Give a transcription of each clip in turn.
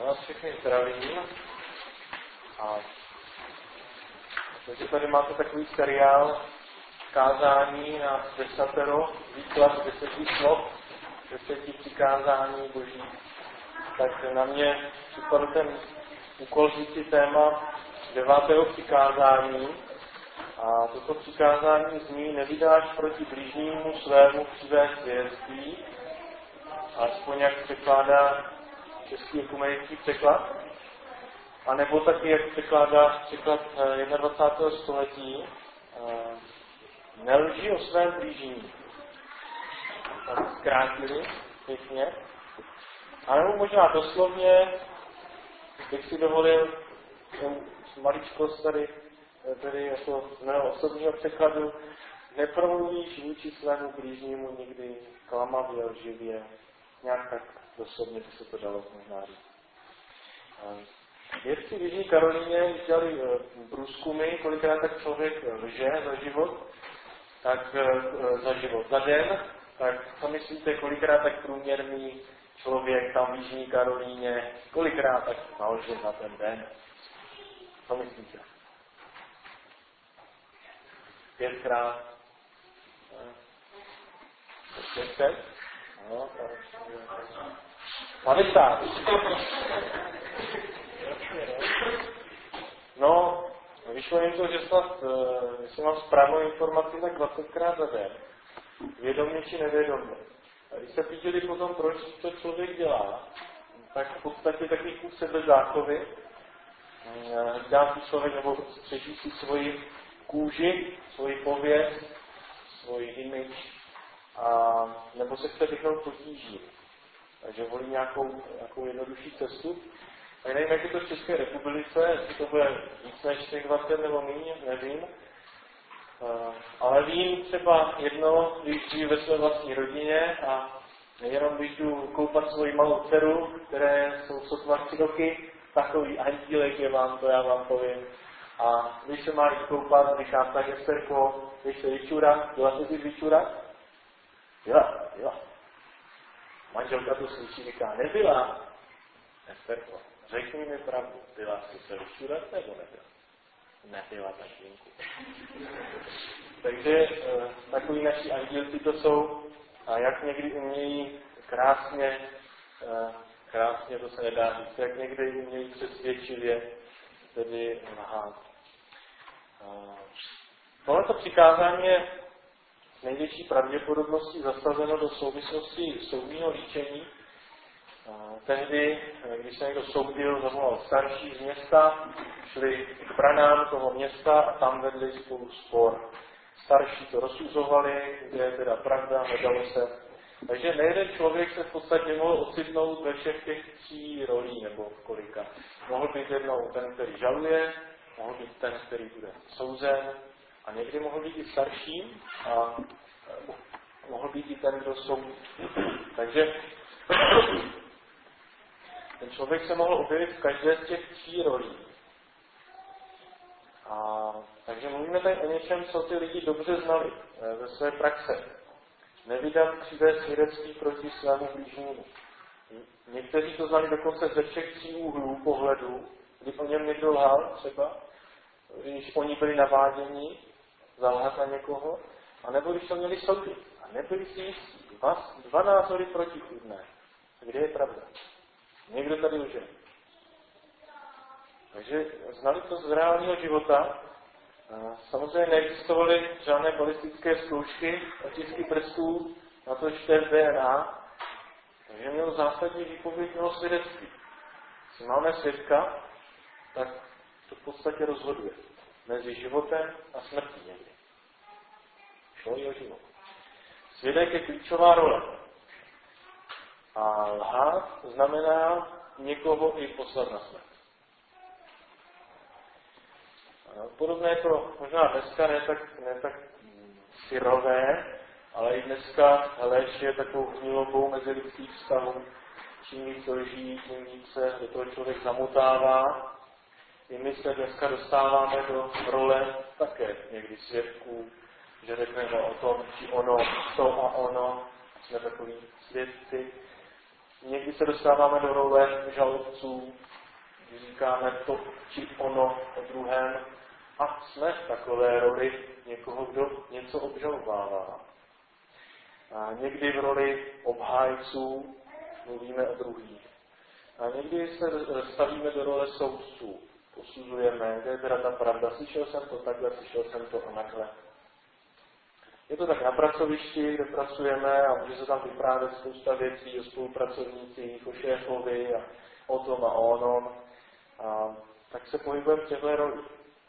Já vás všechny zdravím. Takže tady máte takový seriál kázání na desatero, výklad 10 slov, 10 přikázání Boží. Tak na mě připadl ten úkol říci téma 9. přikázání. A toto přikázání zní: nevydáš proti blížnímu svému křivé svědectví, aspoň jak překládá český ekumenický překlad, a nebo taky, jak překládá překlad 21. století, nelži o svém blížním. Tam zkrátili pěkně. A nebo možná doslovně bych si dovolil maličkost tady jako z mého osobního překladu: nepromluvíš vůči svému blížnímu nikdy klamavě, lživě. Nějak tak doslovně by se to dalo možná říct. Vědci v Jižní Karolíně dělali průzkumy, kolikrát tak člověk lže za život, za den, tak co myslíte, kolikrát tak průměrný člověk tam v Jižní Karolíně, kolikrát tak nalže za ten den? Co myslíte? 5krát? 600? No, 50. No, vyšlo jim to, že snad, jestli mám správnou informaci, tak 20krát za den. Vědomě či nevědomě. A když se pídili potom, proč to člověk dělá, tak v podstatě takový kus sebezáchovy, dá si člověk, nebo střeží si svoji kůži, svoji pověst, svoji image, nebo se chce vyhnout potíží. Takže volí nějakou jednodušší cestu. A nevím, jak je to v České republice, jestli to bude víc než 20 nebo méně, nevím. Ale vím třeba jedno, když žiju ve své vlastní rodině a jenom když jdu koupat svoji malou dceru, které jsou sotva 3 roky, takový andílek je vám, to já vám povím. A když se má jít koupat, říkám: tak Esterko, když se vyčůrat, byla se jít vyčůrat? Byla. Manželka to slyší, říká: nebyla. Esterko, řekni mi pravdu, byla jsi se vyčůrat nebo nebyla? Nebyla, tatínku. Takže takový naši andílci to jsou, a jak někdy umějí krásně to se nedá říct, jak někdy umějí přesvědčivě tedy lhát. Tohleto přikázání je s největší pravděpodobností zasazeno do souvislosti soudního líčení. Tehdy, když se někdo soudil, zavolal starší z města, šli k branám toho města a tam vedli spolu spor. Starší to rozsuzovali, kde je teda pravda, hledalo se. Takže nejeden člověk se v podstatě mohl ocitnout ve všech těch 3 rolí, nebo kolika. Mohl být jednou ten, který žaluje, mohl být ten, který bude souzen, a někdy mohl být i starším a mohl být i ten, kdo soudí. Takže ten člověk se mohl objevit v každé z těch 3 rolí. Takže mluvíme tady o něčem, co ty lidi dobře znali ze své praxe. Nevydat křivé svědectví proti svému blížnímu. Někteří to znali dokonce ze všech 3 úhlů pohledu, kdy o něm někdo lhal třeba, když oni byli naváděni zalhat na někoho, anebo když to měli soudit a nebyli si jistí. 2 názory protichůdné. Kde je pravda? Někdo tady lže. Takže znali to z reálního života. Samozřejmě neexistovaly žádné balistické zkoušky, otisky prstů, na to test DNA, takže měl zásadní výpověď mělo svědectví. Když máme svědka, tak to v podstatě rozhoduje mezi životem a smrtí někdy. Šlo i o život. Svědek je klíčová role. A lhát znamená někoho i poslat na smrt. Podobné to možná dneska ne tak syrové, ale i dneska lež je takovou hnilobou mezi lidských vztahů. Čím víc lží, tím více do toho člověk zamotává. I my se dneska dostáváme do role také někdy svědků, že řekneme o tom, či ono, to a ono. Jsme takový svědci. Někdy se dostáváme do role žalobců, říkáme to či ono o druhém a jsme v takové roli někoho, kdo něco obžalovává. A někdy v roli obhájců mluvíme o druhých. A někdy se stavíme do role soudců. Posuzujeme, kde je teda ta pravda. Slyšel jsem to takhle, slyšel jsem to onakhle. Je to tak na pracovišti, kde pracujeme a může se tam vyprávět spousta věcí o spolupracovnících, o šéfovi a o tom a o onom. A tak se pohybujeme v těchto rolích.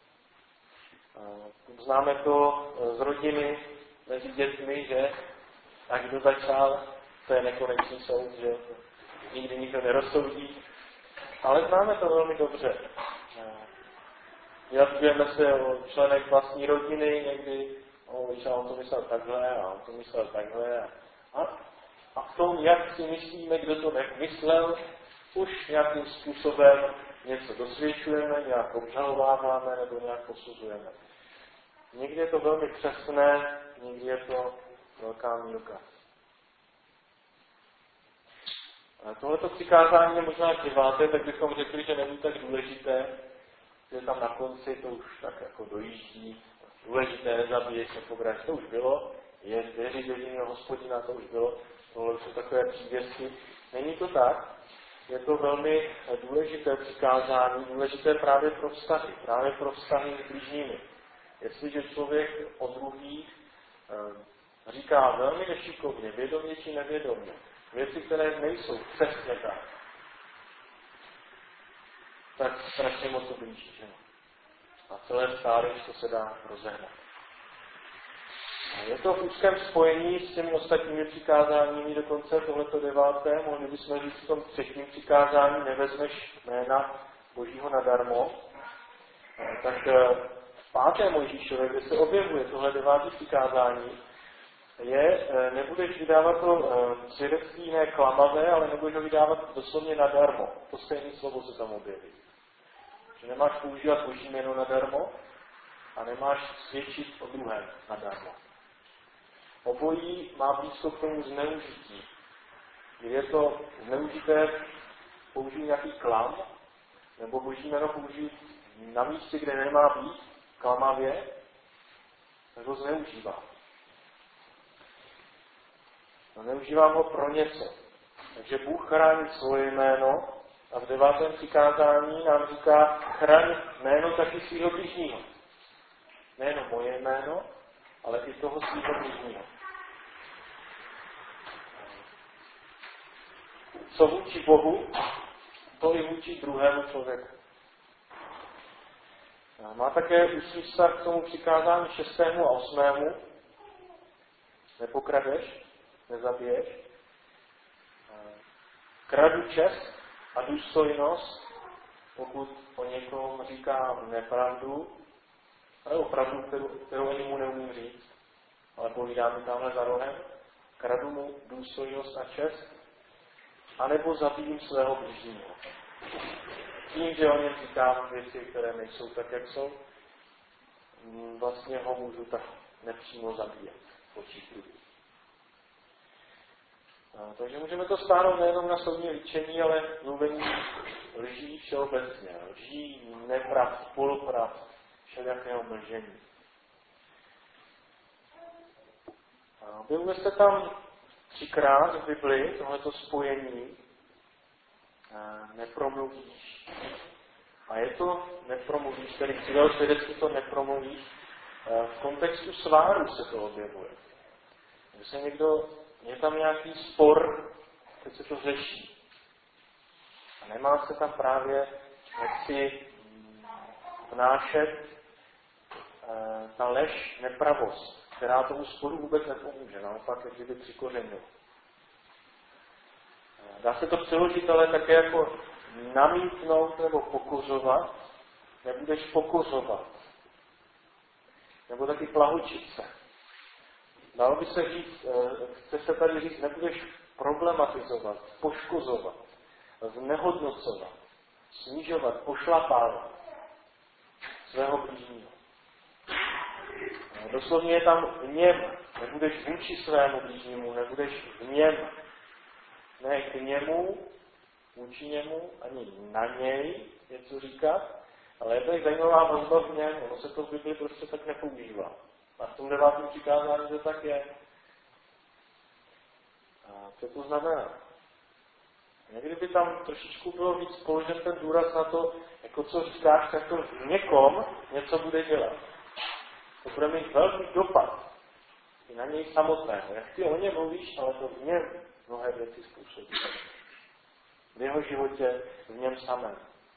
Známe to z rodiny, mezi dětmi, že? A kdo začal, to je nekonečný soud, že? Nikdy nikdo nerozsoudí. Ale známe to velmi dobře. Vyjadřujeme se o členech vlastní rodiny někdy, víš, a on to myslel takhle, a on to myslel takhle. A v tom, jak si myslíme, kdo to nemyslel, už nějakým způsobem něco dosvědčujeme, nějak obžalováváme nebo nějak posuzujeme. Někdy je to velmi přesné, někdy je to velká mýlka. Tohleto přikázání je možná díváte, tak bychom řekli, že není tak důležité, že tam na konci to už tak jako dojíždí. Důležité, nezabiješ, nepograť, to už bylo. Je věřit jediného Hospodina, to už bylo. Tohle jsou takové příběžky. Není to tak. Je to velmi důležité přikázání, důležité právě pro vztahy s blížními. Jestliže člověk o druhých říká velmi nešikovně, vědomě či nevědomě, věci, které nejsou přesně tak strašně moc to blíží, že? A celé stárost to se dá rozehnat. Je to v úzkém spojení s těmi ostatními přikázáními, dokonce tohleto 9. Mohli bychom říct v tom 3. přikázání, nevezmeš jména Božího nadarmo. Tak v 5. Mojžíšově, kde se objevuje tohle 9. přikázání, je, nebudeš vydávat to svědectví ne klamavé, ale nebudeš ho vydávat doslovně nadarmo. To stejné slovo se tam objeví. Že nemáš používat Boží jméno nadarmo a nemáš svědčit o druhém nadarmo. Obojí má blízko k tomu zneužití. Když je to zneužité, použít nějaký klam, nebo Boží jméno použít na místě, kde nemá být, klamavě, tak ho zneužívá. A neužívám ho pro něco. Takže Bůh chrání svoje jméno a v 9. přikázání nám říká, chraň jméno taky svého bližního. Nejenom moje jméno, ale i toho svého bližního. Co vůči Bohu, to i vůči druhému člověku. Má také úzký vztah k tomu přikázání 6. a 8. Nepokradeš, nezabiješ. Kradu čest a důstojnost, pokud o někom říkám nepravdu, nebo pravdu, kterou ani mu neumím říct, ale povídám mi tamhle za rohem, kradu mu důstojnost a čest, anebo zabijím svého bližního. Tím, že o něm říkám věci, které nejsou tak, jak jsou, vlastně ho můžu tak nepřímo zabíjet v očích lidí. Takže můžeme to stáhnout nejenom na soudní líčení, ale mluvení lží všeobecně. Lží, nepravd, polopravd, všelijakého mlžení. Objevuje se tam 3krát v Biblii tohleto spojení nepromluvíš. A je to nepromluvíš, tedy přidal svědectví to nepromluvíš. V kontextu sváru se to objevuje. Když se je tam nějaký spor, teď se to řeší. A nemá se tam právě jaksi vnášet ta lež, nepravost, která tomu sporu vůbec nepomůže, naopak jak kdyby přikořenil. Dá se to přeložit ale také jako namítnout nebo pokořovat, nebudeš pokořovat. Nebo taky plahočit se. Dalo by se říct, chce se tady říct, nebudeš problematizovat, poškozovat, znehodnocovat, snižovat, pošlapávat svého blížního. Doslovně je tam v něm, nebudeš vůči svému blížnímu, nebudeš v něm ne k němu, vůči němu, ani na něj něco říkat, ale je to zajímavá vazba v něm, ono se to v Bibli prostě tak nepoužívá. A v tom 9. přikázání to tak je. A co to znamená? Někdy by tam trošičku bylo víc položen ten důraz na to, jako co říkáš, tak to v někom něco bude dělat. To bude mít velký dopad i na něj samotného. Jak ty o něm mluvíš, ale to v něm mnohé věci způsobí. V jeho životě, v něm samém.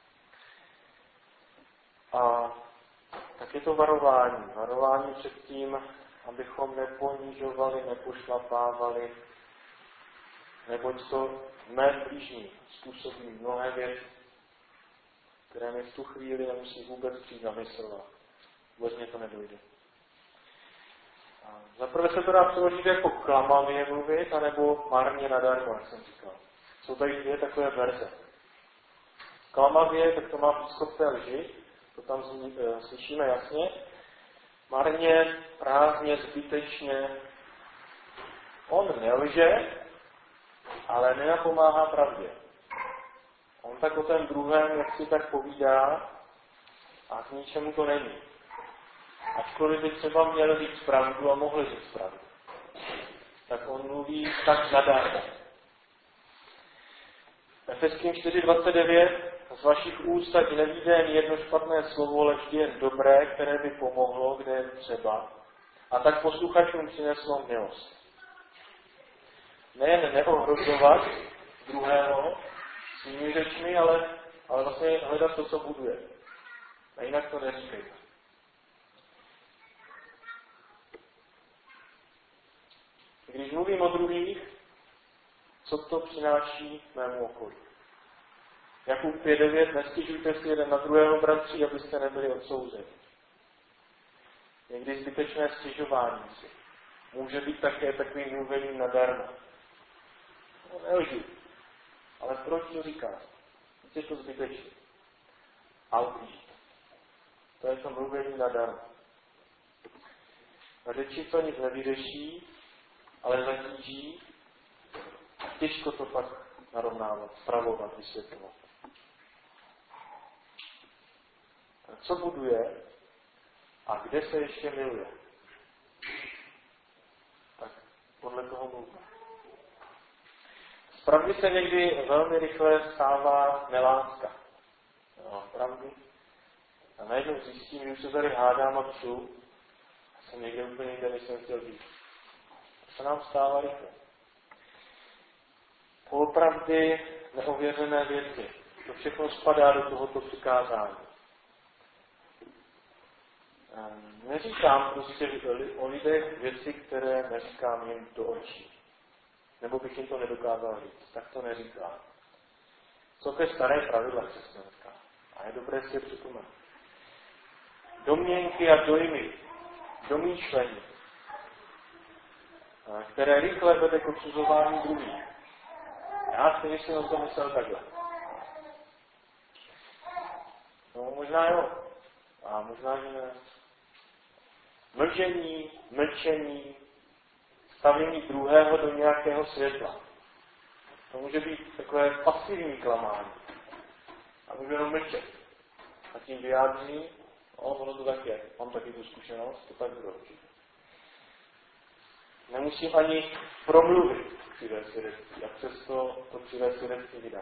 A tak je to varování. Varování před tím, abychom neponižovali, nepošlapávali, neboť to v mém blížní způsobí mnohé věci, které mi v tu chvíli nemusí vůbec přijít na mysl. Vůbec mě to nedojde. Zaprvé se to dá přeložit jako klamavě mluvit, anebo marně nadarmo, jak jsem říkal. Jsou tady dvě takové verze. Klamavě, tak to má blízko k té lži, to tam slyšíme jasně. Marně, prázdně, zbytečně. On nelže, ale nenapomáhá pravdě. On tak o ten druhém, jak si tak povídá, a k ničemu to není. Ačkoliv by třeba měl říct pravdu a mohl říct pravdu. Tak on mluví tak zadarmo. Efeským 4.29. Z vašich úst ať nevyjde jen jedno špatné slovo, ale vždy jen dobré, které by pomohlo, kde je třeba. A tak posluchačům přineslo milost. Nejen neohrožovat druhého svými řečmi, ale vlastně hledat to, co buduje. A jinak to neříkejte. Když mluvím o druhých, co to přináší mému okolí? Jakub 5.9. Nestěžujte si jeden na druhého, bratři, abyste nebyli odsouzeni. Někdy zbytečné stěžování si může být také takovým mluvením nadarmo. No, nelžu. Ale proč to říkáš? Je to zbytečné. A uklížit. To je to mluvení nadarmo. Na řeči to nic nevyřeší, ale zatíží. Těžko to pak narovnávat, spravovat, vysvětlovat. Co buduje a kde se ještě miluje? Tak podle toho mluvíme. Z pravdy se někdy velmi rychle stává neláska. No, pravdy. A najednou zjistím, že už se tady hádám a psu, a jsem někde úplně jinde, než jsem chtěl být. To se nám stává rychle. Polopravdy, neověřené věci. To všechno spadá do tohoto přikázání. Neříkám prostě o lidech věci, které neříkám jim do očí. Nebo bych jim to nedokázal říct. Tak to neříkám. Jsou to staré pravidla křesťanská. A je dobré si je připomenout. Domněnky a dojmy, domýšlení, které rychle vede k odsuzování druhých. Já si myslím, že to myslel takhle. No, možná jo. A možná, že ne. Mlžení, mlčení, stavění druhého do nějakého světla. To může být takové pasivní klamání. A může jenom mlčet. A tím vyjádří, ono to tak je. Mám taky tu zkušenost, to tak bylo určitě. Nemusím ani promluvit křivé svědectví, a přesto to křivé svědectví vydám.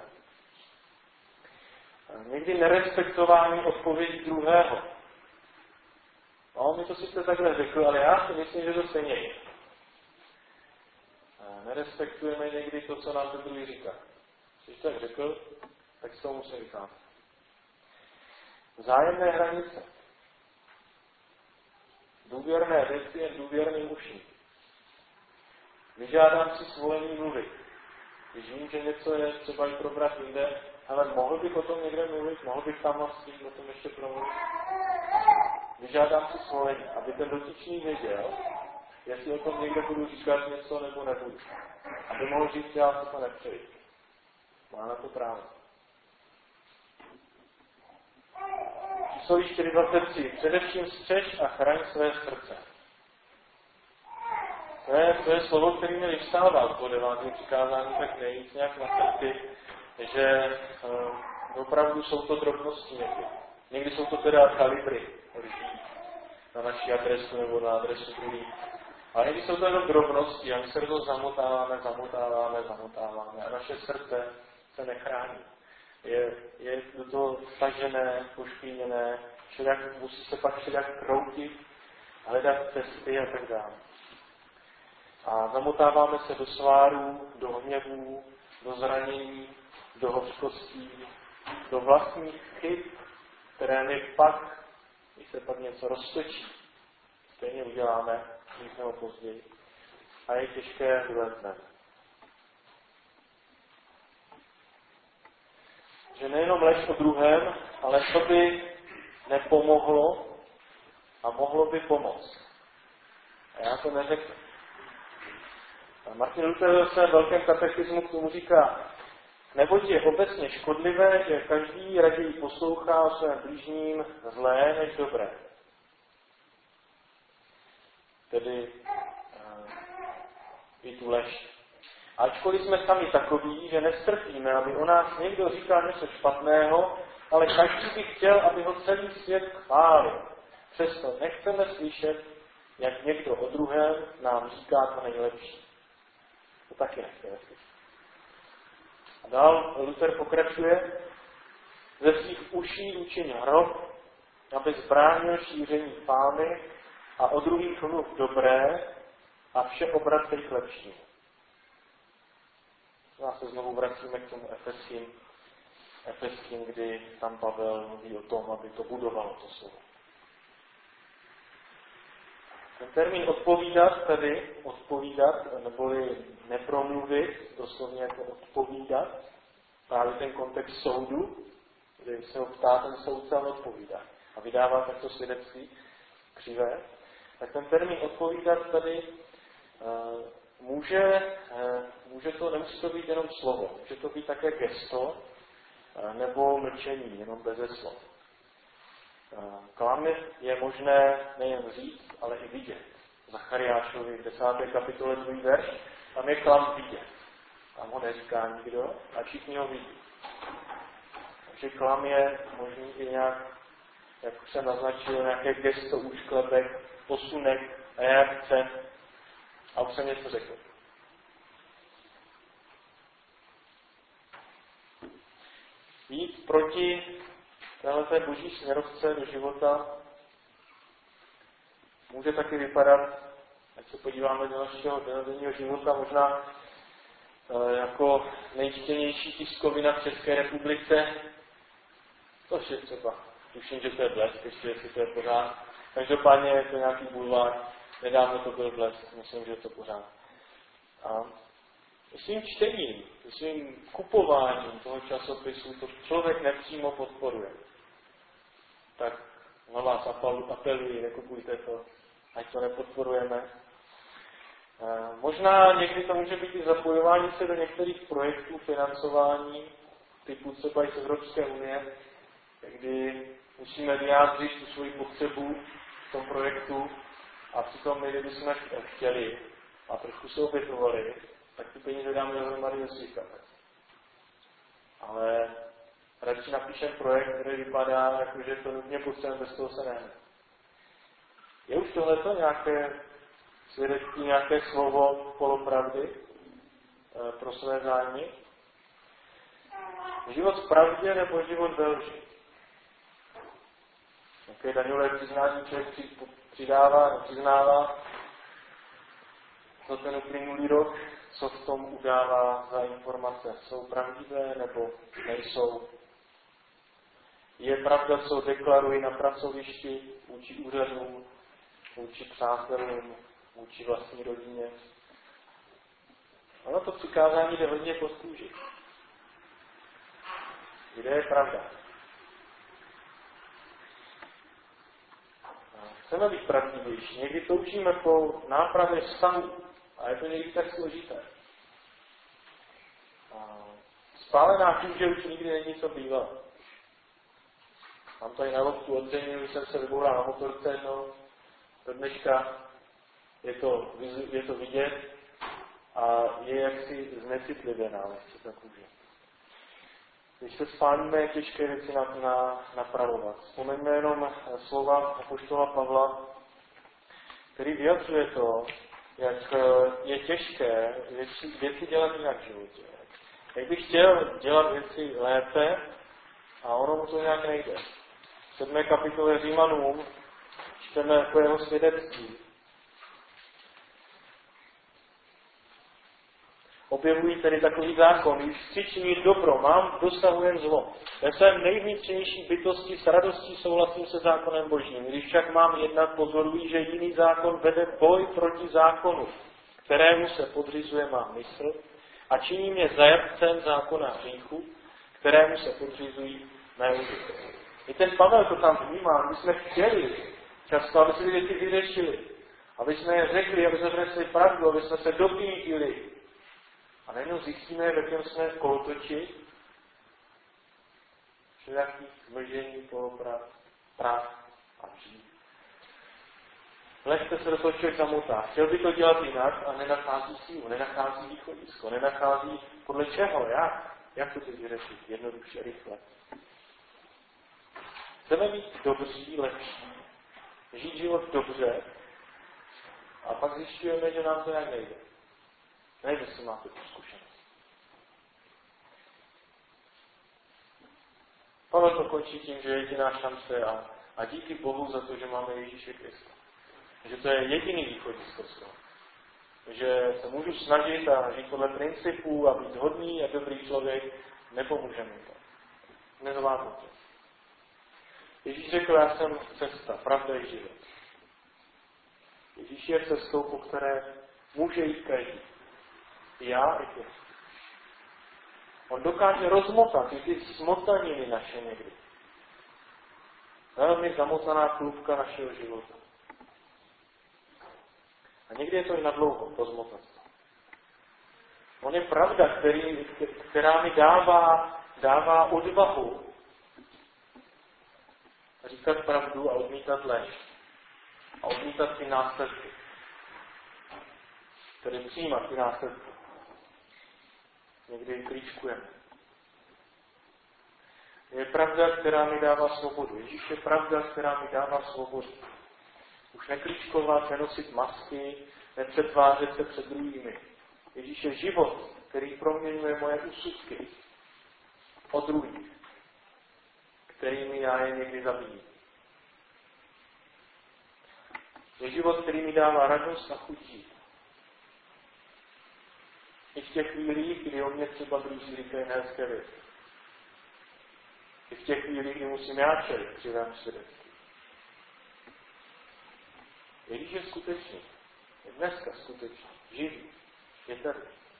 Někdy nerespektování odpovědí druhého. No, mi to sice takhle řekl, ale já si myslím, že to stejně je. Nerespektujeme někdy to, co nám ten druhý říká. Když to tak řekl, tak si to musím vycházet. Vzájemné hranice. Důvěrné věci jen důvěrným uším. Vyžádám si svolení mluvit. Když vím, že něco je třeba i probrat jinde, ale mohl bych o tom někde mluvit, mohl bych tam s tím o tom ještě promluvit. Vyžádám si svolení, aby ten dotyčný věděl, jestli o tom někde budu říkat něco nebo nebudu. Aby mohl říct, já si to nepřeji. Má na to právo. Přísloví 4.23. Především střež a chraň své srdce. To je slovo, který mi vystává po 9. přikázání tak nejvíc nějak na srdci, že opravdu jsou to drobnosti někdy. Někdy jsou to teda kalibry lží na naši adresu nebo na adresu druhých. Ale někdy jsou to jenom drobnosti a my se do toho zamotáváme a naše srdce se nechrání. Je do toho vtažené, pošpíněné, musí se pak všelijak kroutit, hledat cesty a tak dále. A zamotáváme se do svárů, do hněvů, do zranění, do hořkostí, do vlastních chyb, které my pak, když se pak něco roztočí, stejně uděláme, dřív nebo později. A je těžké vylétnout. Že nejenom lež o druhém, ale co by nepomohlo a mohlo by pomoct. A já to neřeknu. Martin Luther ve svém velkém katechismu k tomu říká, neboť je obecně škodlivé, že každý raději poslouchá o svém blížním zlé než dobré. Tedy i tu lež. Ačkoliv jsme sami takoví, že nestrpíme, aby o nás někdo říkal něco špatného, ale každý by chtěl, aby ho celý svět chválil. Přesto nechceme slyšet, jak někdo o druhém nám říká to nejlepší. To taky nechceme slyšet. A dál Luther pokračuje, ze svých uší učiň hrob, aby zbránil šíření fámy a o druhých mluv dobré a vše obracej k lepšímu. Já se znovu vracíme k tomu Efeským, kdy tam Pavel mluví o tom, aby to budovalo to slovo. Ten termín odpovídat, neboli nepromluvit, doslovně jako odpovídat, právě ten kontext soudu, kdy se ho ptá ten soudce, ale odpovídá. A vydává takto svědectví křivé. Tak ten termín odpovídat tady nemusí to být jenom slovo, může to být také gesto nebo mlčení, jenom beze slov. Klam je možné nejen říct, ale i vidět. Zachariášovi v 10. kapitole 2. verš, tam je klam vidět. Tam ho neříká nikdo a všichni ho vidí. Takže klam je možný i nějak, jak už jsem naznačil, nějaké gesto, úšklebek, posunek, reakce. A už jsem něco řekl. Jít proti téhleté boží směrovce do života může taky vypadat, ať se podíváme do našeho dennodenního života, možná jako nejčtenější tiskovina v České republice, což je třeba, tuším, že to je Blesk, ještě jestli to je pořád. Každopádně je to nějaký bulvár, nedávno to byl Blesk, myslím, že je to pořád. A svým čtením, svým kupováním toho časopisu to člověk nepřímo podporuje. Tak na vás apeluji, nekupujte to, ať to nepodporujeme. Možná někdy to může být i zapojování se do některých projektů financování, typu třeba i z Evropské unie, kdy musíme vyjádřit tu svoji potřebu v tom projektu a přitom my, kdybychom chtěli a trošku se obětovali, tak ty peníze dáme dohromady ve svých kapes. Ale radši napíšem projekt, který vypadá, jako že to nutně potřebujeme, bez toho se nehne. Je už tohleto nějaké svědectví, nějaké slovo polopravdy pro své zájmy? Život v pravdě nebo život ve lži? Jaké daňové přiznání člověk přiznává za ten uplynulý rok, co v tom udává za informace. Jsou pravdivé nebo nejsou? Je pravda, co deklaruji na pracovišti, vůči úřadům, vůči přátelům, vůči vlastní rodině? Ono to přikázání jde hodně pod kůži. Kde je pravda? Chceme být pravdivější. Někdy toužíme po nápravě vztahu. A je to někdy tak složité. Spálená kůže už nikdy není co bývá. Mám tady na lobku ocenění, když jsem se vyboural na motorce jednou do dneška. je to vidět a je jaksi znecitlivěná lehce ta kůže. Když se spálíme, je těžké věci napravovat. Vzpomeňme jenom slova apoštola Pavla, který vyjadřuje to, jak je těžké věci dělat jinak v životě. Jak bych chtěl dělat věci lépe a ono mu to nějak nejde. V 7. kapitole Římanům čteme jako jeho svědectví. Objevují tedy takový zákon, když chci činit dobro, mám, dosahujem zlo. Ve svém nejvnitřnější bytosti s radostí souhlasím se zákonem Božím. Když však mám jednat, pozoruji, že jiný zákon vede boj proti zákonu, kterému se podřizuje má mysl a činí mě zajatcem zákona hříchu, kterému se podřizují mé údy. I ten Pavel to tam vnímá, my jsme chtěli často, aby se věci vyřešili, aby jsme je řekli, aby jsme řekli pravdu, aby jsme se dopítili. A najednou zjistíme, v jakém jsme kolotoči, všelijakých zmlžení, polopravd, prav a hřích. Lehce se do toho člověk zamotá. Chtěl by to dělat jinak a nenachází sílu, nenachází východisko, nenachází podle čeho, jak to teď vyřešit, jednoduše, rychle. Chceme být dobří, lepší, žít život dobře a pak zjišťujeme, že nám to nějak nejde. Nevím, jestli máte tu zkušenost. Pavel to končí tím, že je jediná šance a díky Bohu za to, že máme Ježíše Krista. Že to je jediný východisko z toho. Že se můžu snažit a žít podle principů a být hodný a dobrý člověk, nepomůže mi to. Nezvládnu to. Ježíš řekl, já jsem cesta, pravda i život. Ježíš je cestou, po které může jít každý. Já i ty. On dokáže rozmotat i ty smotaniny naše někdy. Velmi zamotaná klubka našeho života. A někdy je to i nadlouho rozmotat. On je pravda, která mi dává odvahu říkat pravdu a odmítat lež. A odmítat ty následky. Tedy přijímat ty následky. Někdy klíčkujeme. Je pravda, která mi dává svobodu. Ježíš je pravda, která mi dává svobodu. Už neklíčkovat, nenosit masky, nepřetvářet se před druhými. Ježíš je život, který proměňuje moje úsudky o druhých, kterými já je někdy zabijím. Je život, který mi dává radost a chuť žít. I v těch chvílích, kdy o mě třeba druzí říkají nehezké věci. I v těch chvílích, kdy musím já čelit při svém svědectví. Ježíš je skutečný. Je dneska skutečný. Živý. Je tady.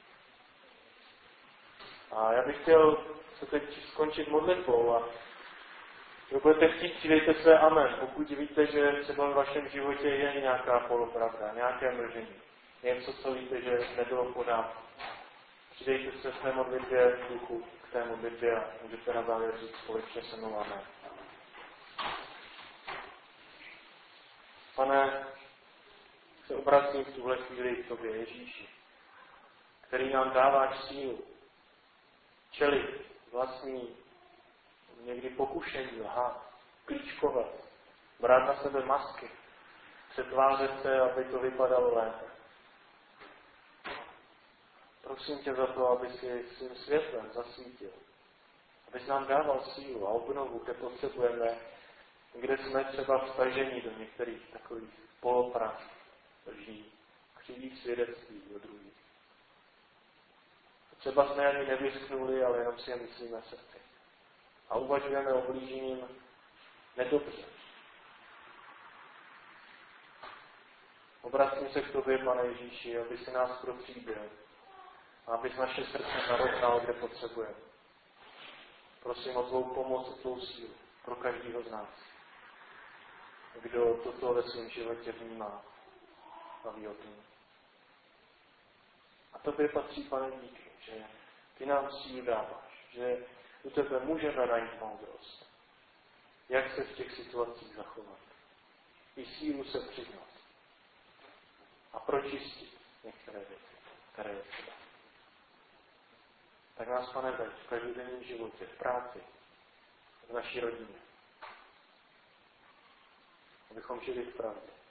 A já bych chtěl se teď skončit modlitbou a kdo budete chtít, přidejte své amen, pokud víte, že třeba v vašem životě je nějaká polopravda, nějaké mlžení. Něco, co víte, že nebylo podáno. Přidejte se své modlitbě v duchu k té modlitbě a můžete na závěr říct společně se mnou amen. Pane, se obracím v tuhle chvíli k tobě, Ježíši, který nám dáváš sílu čelit vlastní někdy pokušení, lhát, klíčkovat, brát na sebe masky, přetvářet se, aby to vypadalo lépe. Prosím tě za to, aby si svým světlem zasvítil, abys nám dával sílu a obnovu, kde potřebujeme, kde jsme třeba vstaženi do některých takových polopravd, lží, křivých svědectví do druhých. Třeba jsme ani nevyřknuli, ale jenom si je myslíme v srdci. A uvažujeme o blížním nedobře. Obracím se k tobě, Pane Ježíši, aby si nás prostřídil a abys naše srdce narovnal, kde potřebujeme. Prosím o tvou pomoc, o tvou sílu pro každého z nás, kdo toto ve svém životě vnímá a ví o tom. A tobě patří, Pane, díky, že ty nám sílu dáváš, že u tebe můžeme najít moudrost. Jak se v těch situacích zachovat. I sílu se přiznat. a pročistit některé věci, které je třeba. Tak nás, Pane, veď v každodenním životě, v práci, v naší rodině, abychom žili v pravdě.